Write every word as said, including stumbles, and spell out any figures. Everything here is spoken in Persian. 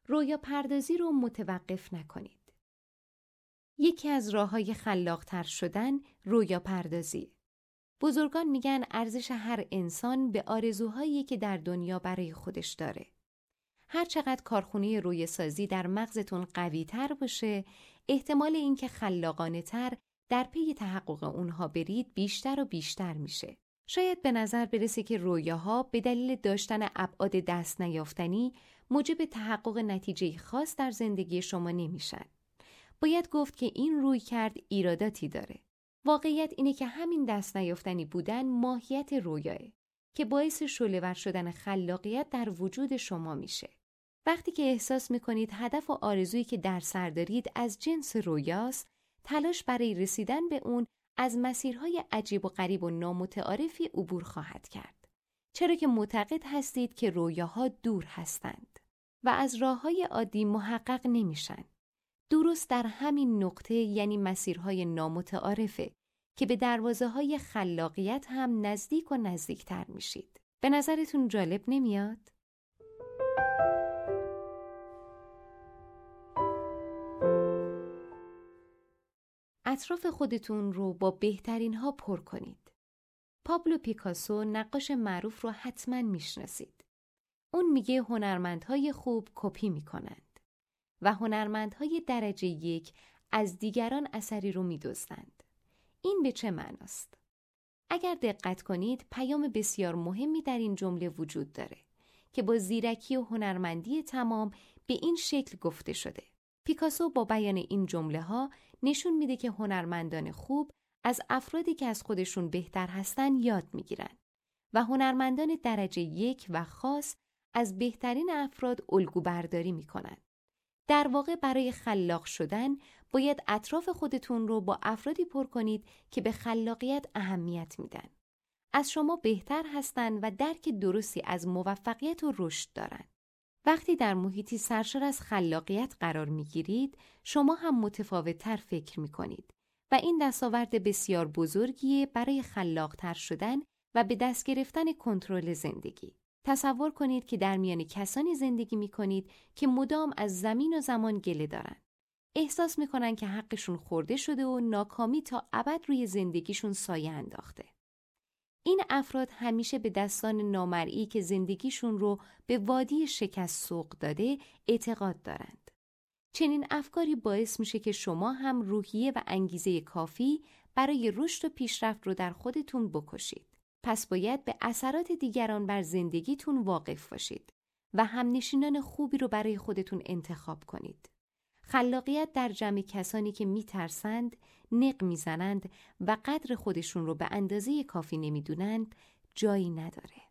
رویا پردازی رو متوقف نکنید. یکی از راه‌های خلاق‌تر شدن رویا پردازی. بزرگان میگن ارزش هر انسان به آرزوهایی که در دنیا برای خودش داره. هر چقدر کارخونه رویا سازی در مغزتون قوی تر باشه، احتمال اینکه خلاقانه تر در پی تحقق اونها برید بیشتر و بیشتر میشه. شاید به نظر برسه که رویاها به دلیل داشتن ابعاد دست نیافتنی موجب تحقق نتیجه خاص در زندگی شما نمیشن. باید گفت که این روی کرد ایراداتی داره. واقعیت اینه که همین دست نیافتنی بودن ماهیت رویاه که باعث شعله‌ور شدن خلاقیت در وجود شما میشه. وقتی که احساس میکنید هدف و آرزویی که در سر دارید از جنس رویاست، تلاش برای رسیدن به اون از مسیرهای عجیب و غریب و نامتعارفی عبور خواهد کرد. چرا که معتقد هستید که رویاها دور هستند و از راههای عادی محقق نمیشن. درست در همین نقطه، یعنی مسیرهای نامتعارفه که به دروازه‌های خلاقیت هم نزدیک و نزدیکتر میشید. به نظرتون جالب نمیاد؟ اطراف خودتون رو با بهترین ها پر کنید. پابلو پیکاسو نقاش معروف رو حتما میشناسید. اون میگه هنرمندهای خوب کپی میکنند و هنرمندهای درجه یک از دیگران اثری رو میدزدند. این به چه معناست؟ اگر دقت کنید پیام بسیار مهمی در این جمله وجود داره که با زیرکی و هنرمندی تمام به این شکل گفته شده. پیکاسو با بیان این جمله ها نشون میده که هنرمندان خوب از افرادی که از خودشون بهتر هستن یاد میگیرن و هنرمندان درجه یک و خاص از بهترین افراد الگو برداری میکنن. در واقع برای خلاق شدن باید اطراف خودتون رو با افرادی پر کنید که به خلاقیت اهمیت میدن. از شما بهتر هستن و درک درستی از موفقیت و رشد دارن. وقتی در محیطی سرشار از خلاقیت قرار میگیرید، شما هم متفاوت‌تر فکر میکنید و این دستاورد بسیار بزرگیه برای خلاق‌تر شدن و به دست گرفتن کنترل زندگی. تصور کنید که در میان کسانی زندگی میکنید که مدام از زمین و زمان گله دارن. احساس میکنن که حقشون خورده شده و ناکامی تا ابد روی زندگیشون سایه انداخته. این افراد همیشه به دستان نامرئی که زندگیشون رو به وادی شکست سوق داده اعتقاد دارند. چنین افکاری باعث میشه که شما هم روحیه و انگیزه کافی برای رشد و پیشرفت رو در خودتون بکشید. پس باید به اثرات دیگران بر زندگیتون واقف باشید و همنشینان خوبی رو برای خودتون انتخاب کنید. خلاقیت در جمع کسانی که میترسند، نق میزنند و قدر خودشون رو به اندازه کافی نمیدونند جایی نداره.